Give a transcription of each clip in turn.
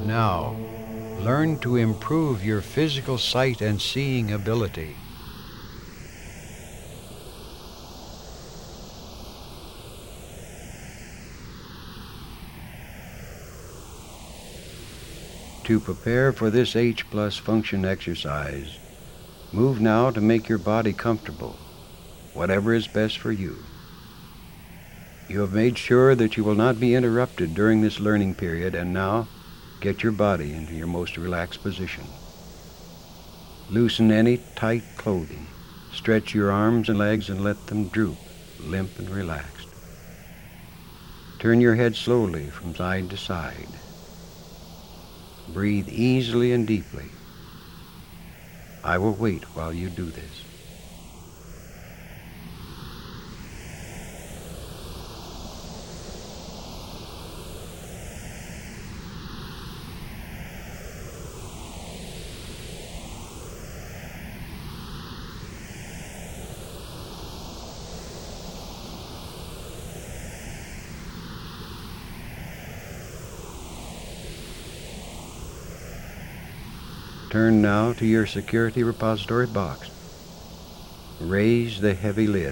Now, learn to improve your physical sight and seeing ability. To prepare for this H+ function exercise, move now to make your body comfortable, whatever is best for you. You have made sure that you will not be interrupted during this learning period, and now get your body into your most relaxed position. Loosen any tight clothing. Stretch your arms and legs and let them droop, limp and relaxed. Turn your head slowly from side to side. Breathe easily and deeply. I will wait while you do this. Turn now to your security repository box. Raise the heavy lid.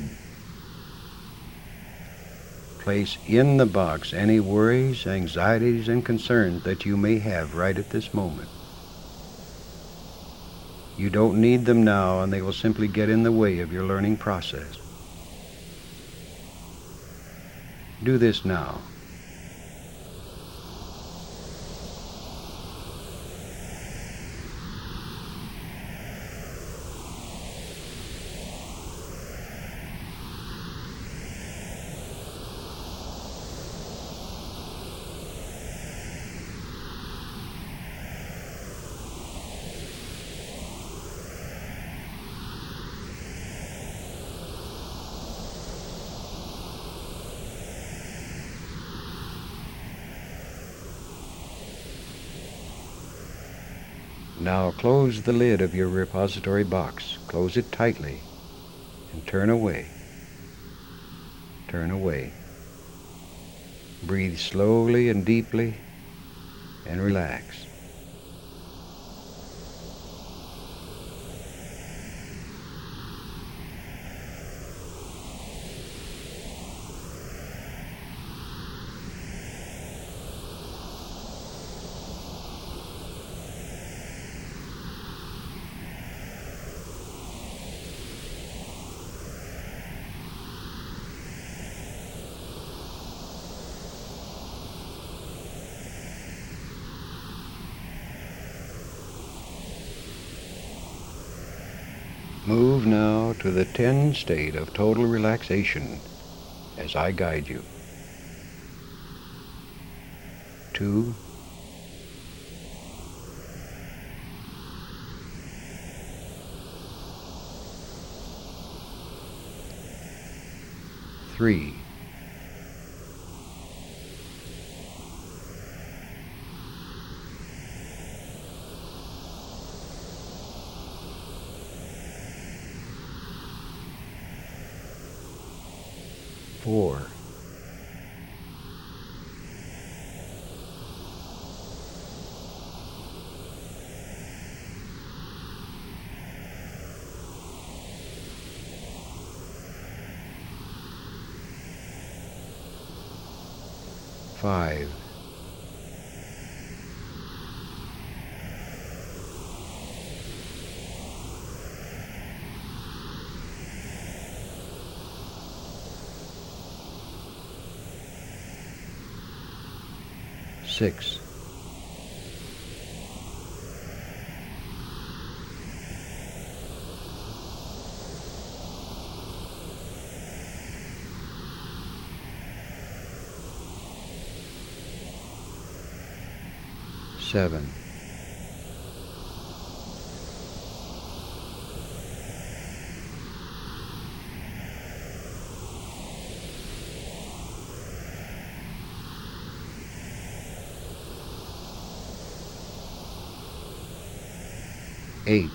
Place in the box any worries, anxieties, and concerns that you may have right at this moment. You don't need them now, and they will simply get in the way of your learning process. Do this now. Now close the lid of your repository box. Close it tightly and turn away. Turn away. Breathe slowly and deeply and relax. Move now to the 10 state of total relaxation as I guide you. 2, 3, 4, 5, 6, 7, 8,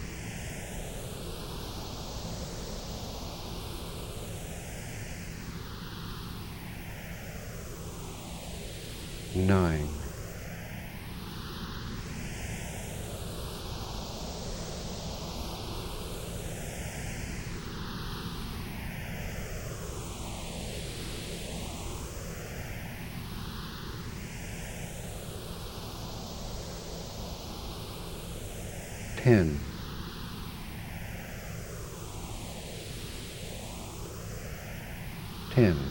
9, 9, 10, 10,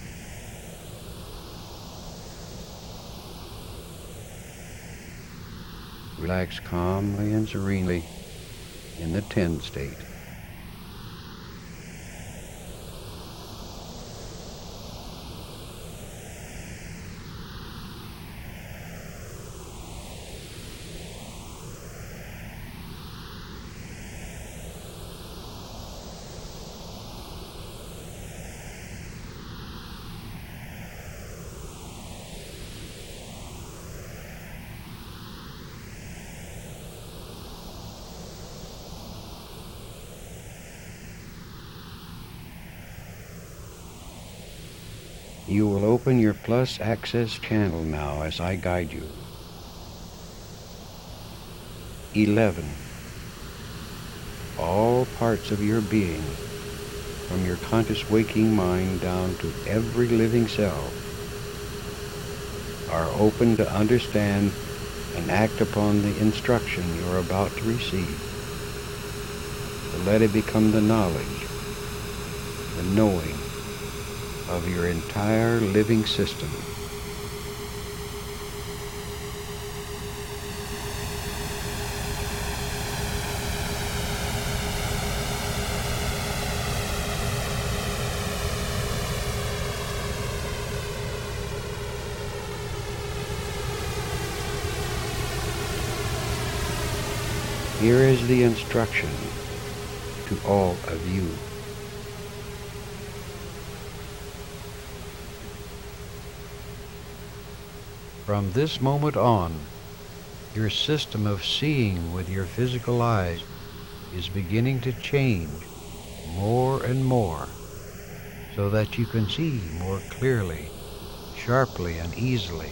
relax calmly and serenely in the 10 state. You will open your plus access channel now as I guide you. 11. All parts of your being, from your conscious waking mind down to every living cell, are open to understand and act upon the instruction you are about to receive. So let it become the knowledge, the knowing of your entire living system. Here is the instruction to all of you. From this moment on, your system of seeing with your physical eyes is beginning to change more and more so that you can see more clearly, sharply, and easily.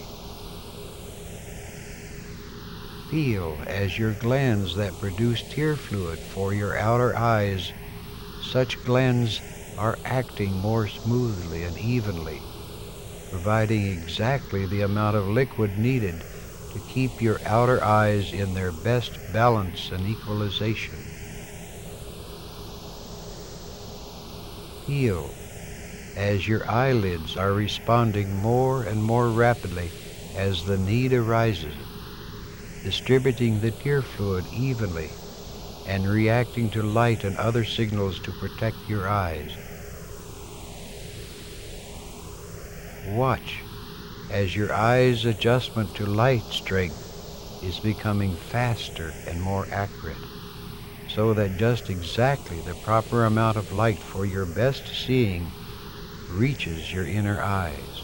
Feel as your glands that produce tear fluid for your outer eyes, such glands are acting more smoothly and evenly, providing exactly the amount of liquid needed to keep your outer eyes in their best balance and equalization. Feel as your eyelids are responding more and more rapidly as the need arises, distributing the tear fluid evenly and reacting to light and other signals to protect your eyes. Watch as your eyes' adjustment to light strength is becoming faster and more accurate, so that just exactly the proper amount of light for your best seeing reaches your inner eyes.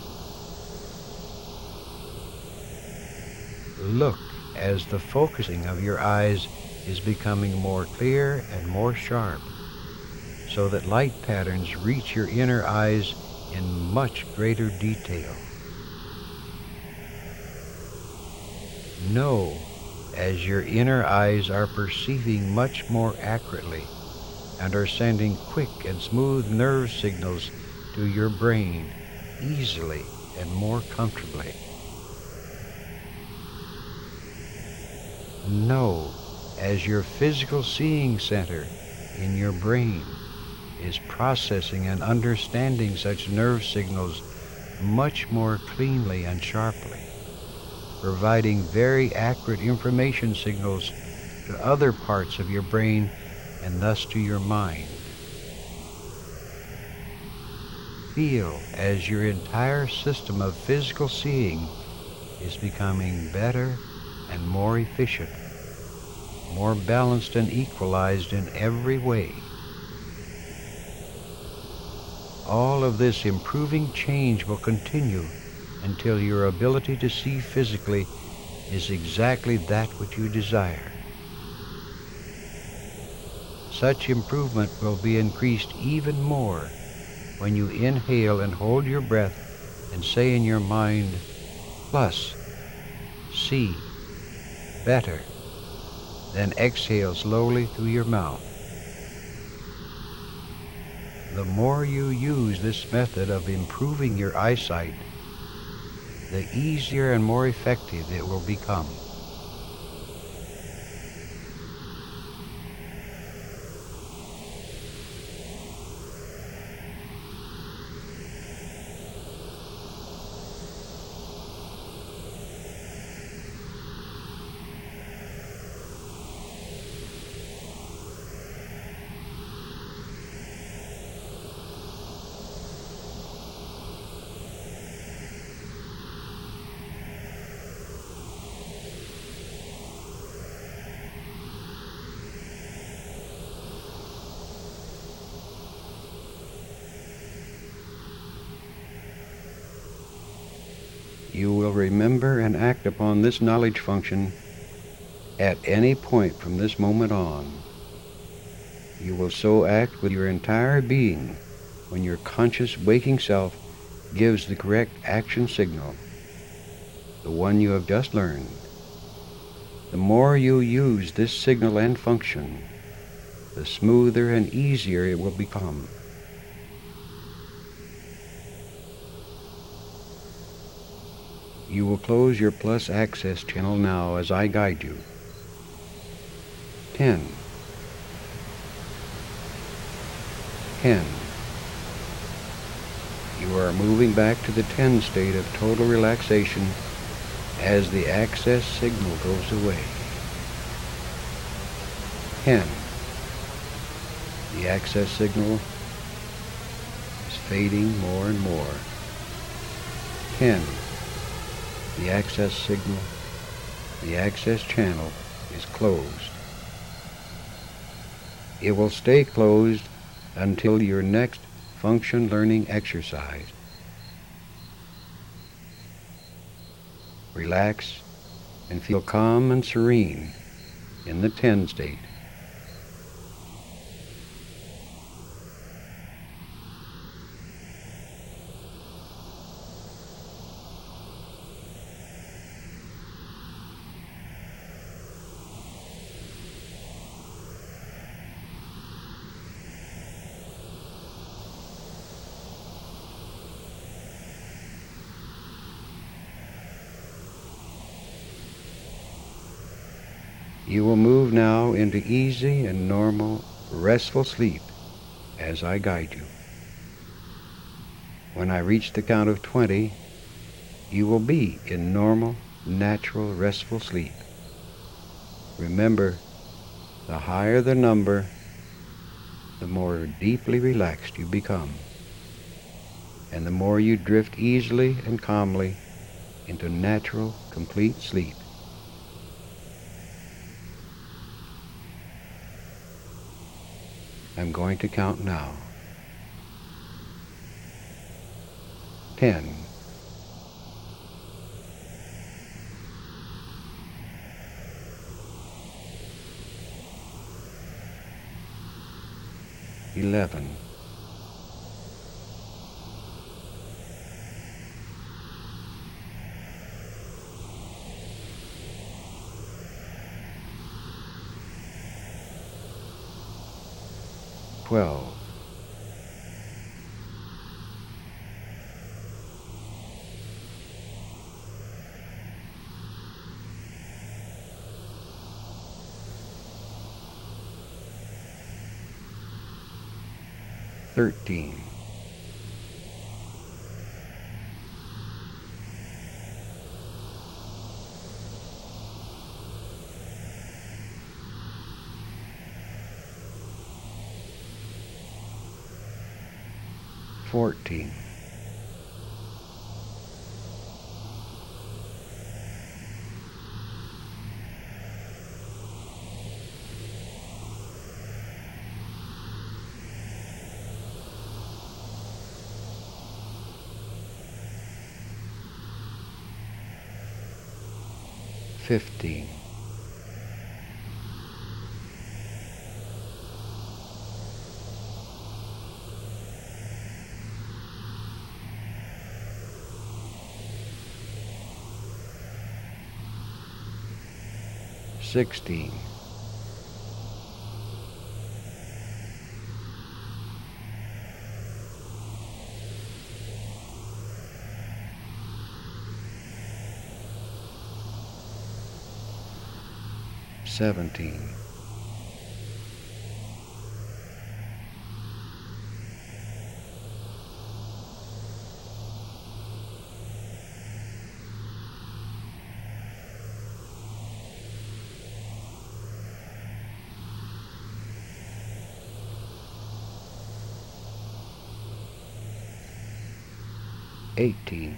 Look as the focusing of your eyes is becoming more clear and more sharp, so that light patterns reach your inner eyes in much greater detail. Know as your inner eyes are perceiving much more accurately and are sending quick and smooth nerve signals to your brain easily and more comfortably. Know as your physical seeing center in your brain is processing and understanding such nerve signals much more cleanly and sharply, providing very accurate information signals to other parts of your brain and thus to your mind. Feel as your entire system of physical seeing is becoming better and more efficient, more balanced and equalized in every way. All of this improving change will continue until your ability to see physically is exactly that which you desire. Such improvement will be increased even more when you inhale and hold your breath and say in your mind, plus, see, better. Then exhale slowly through your mouth. The more you use this method of improving your eyesight, the easier and more effective it will become. You will remember and act upon this knowledge function at any point from this moment on. You will so act with your entire being when your conscious waking self gives the correct action signal, the one you have just learned. The more you use this signal and function, the smoother and easier it will become. You will close your plus access channel now as I guide you. 10. 10. You are moving back to the 10 state of total relaxation as the access signal goes away. 10. The access signal is fading more and more. 10. The access signal, the access channel is closed. It will stay closed until your next function learning exercise. Relax and feel calm and serene in the 10 state. You will move now into easy and normal, restful sleep as I guide you. When I reach the count of 20, you will be in normal, natural, restful sleep. Remember, the higher the number, the more deeply relaxed you become, and the more you drift easily and calmly into natural, complete sleep. I'm going to count now. 10. 11. 12. 13. 14. 15. 14. 16. 17. 18.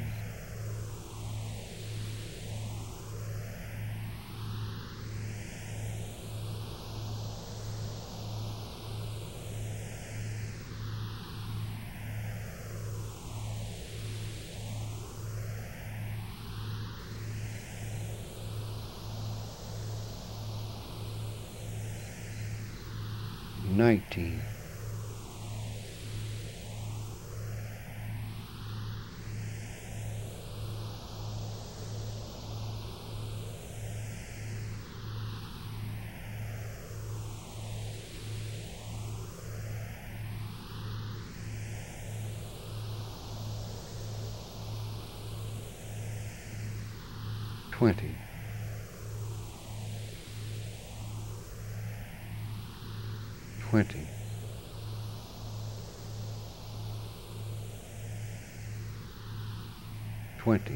19. 20. 20. 20.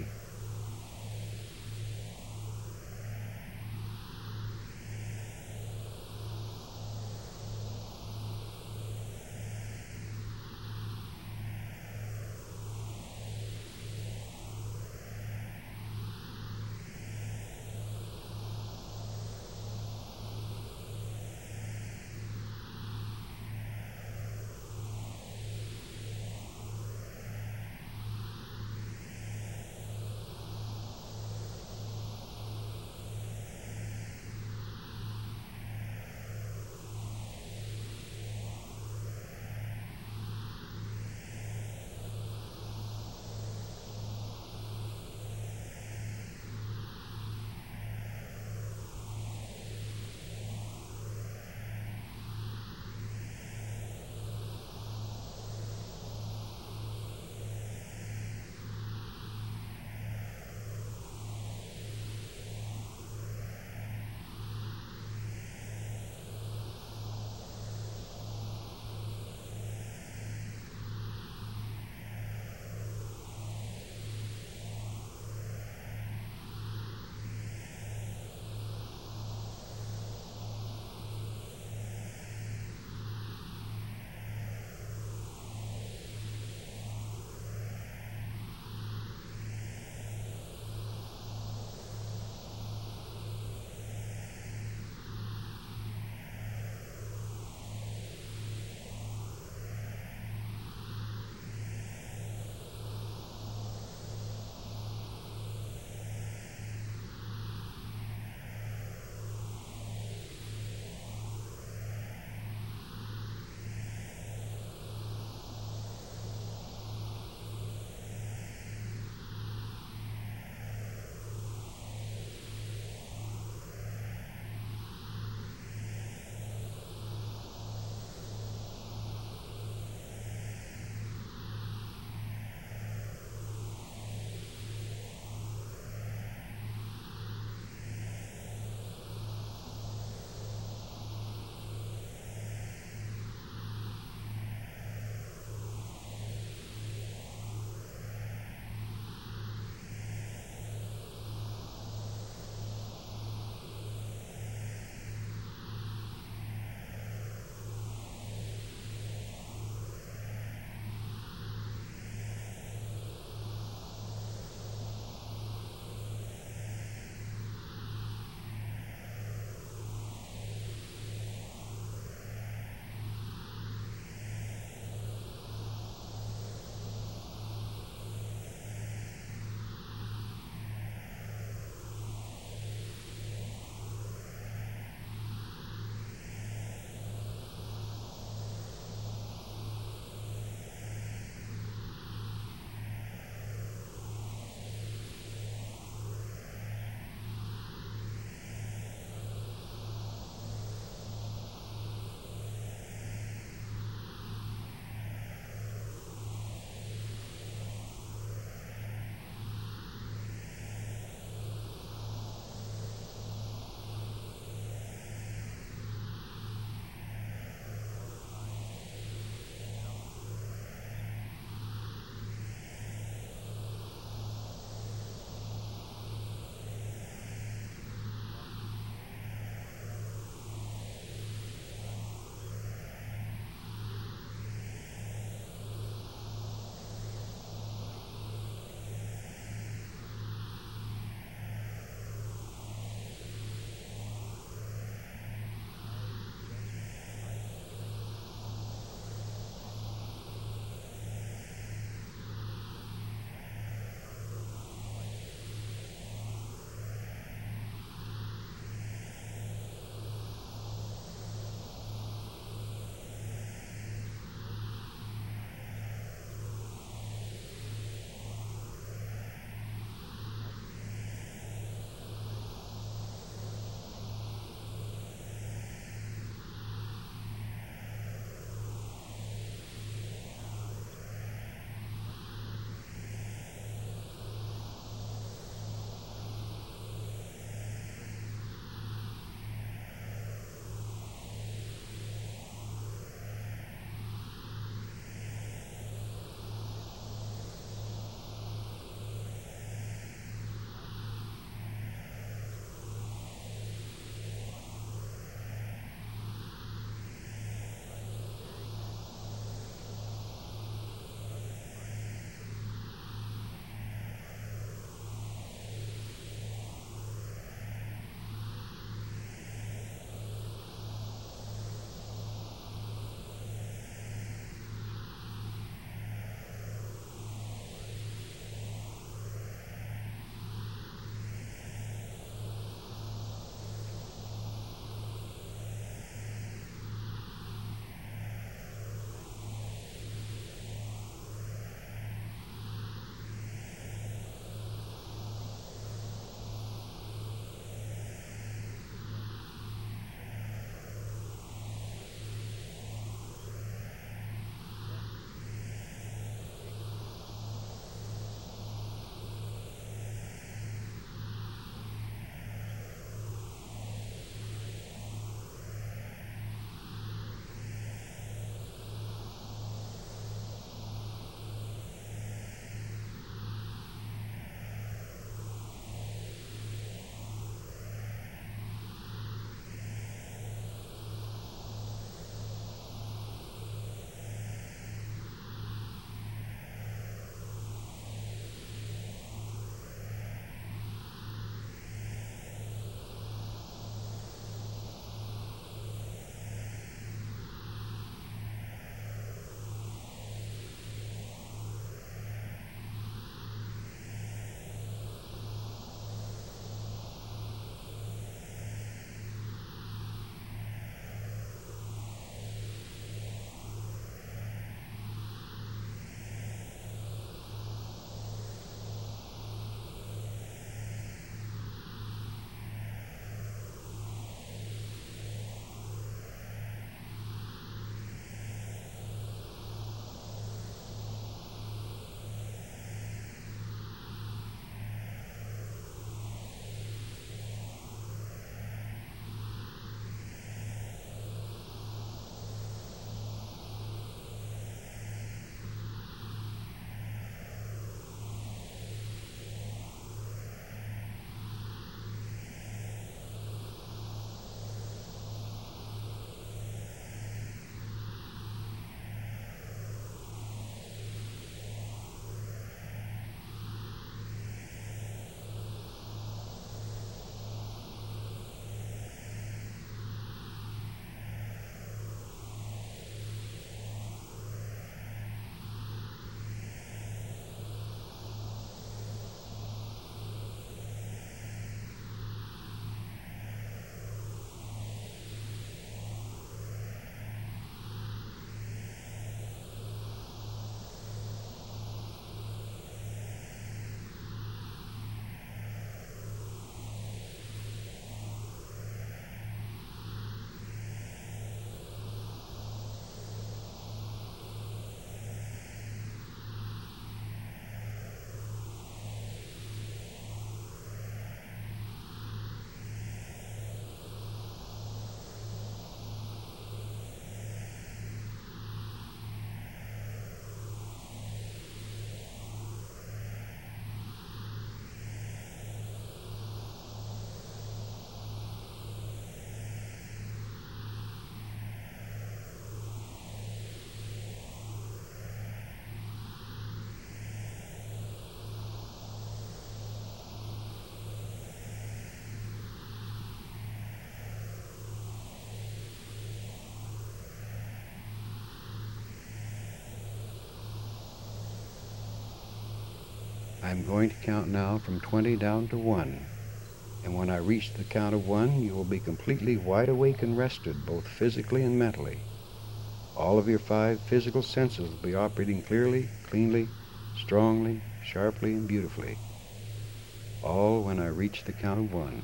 I'm going to count now from 20 down to 1. And when I reach the count of 1, you will be completely wide awake and rested, both physically and mentally. All of your 5 physical senses will be operating clearly, cleanly, strongly, sharply, and beautifully. All when I reach the count of 1.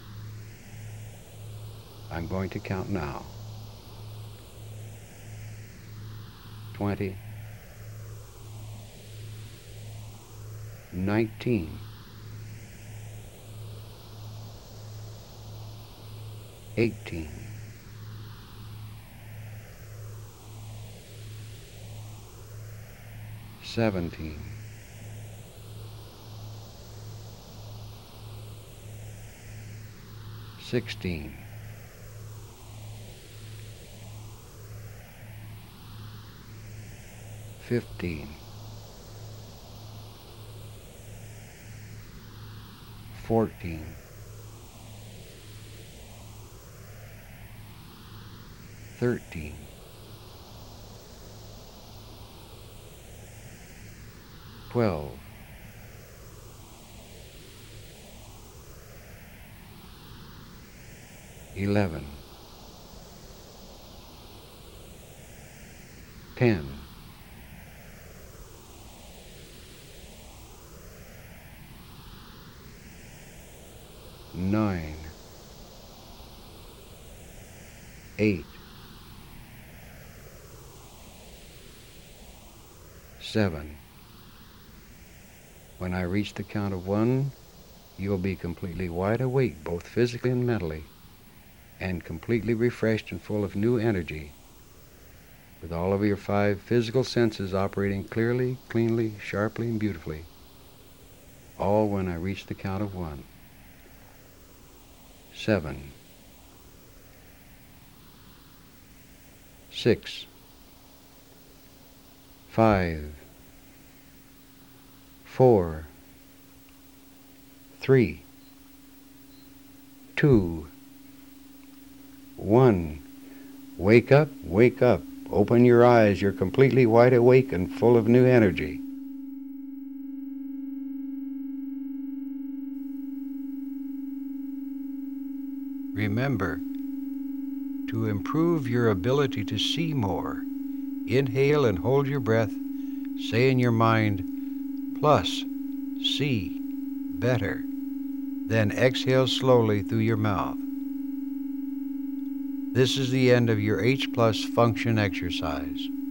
I'm going to count now. 20, 19, 18, 17, 16, 15, 14, 13, 12, 11, 10, 9, 8, 7. When I reach the count of 1, you'll be completely wide awake, both physically and mentally, and completely refreshed and full of new energy, with all of your 5 physical senses operating clearly, cleanly, sharply, and beautifully. All when I reach the count of 1. 7, 6, 5, 4, 3, 2, 1. Wake up, wake up. Open your eyes. You're completely wide awake and full of new energy. Remember, to improve your ability to see more, inhale and hold your breath. Say in your mind, plus, see, better. Then exhale slowly through your mouth. This is the end of your H+ function exercise.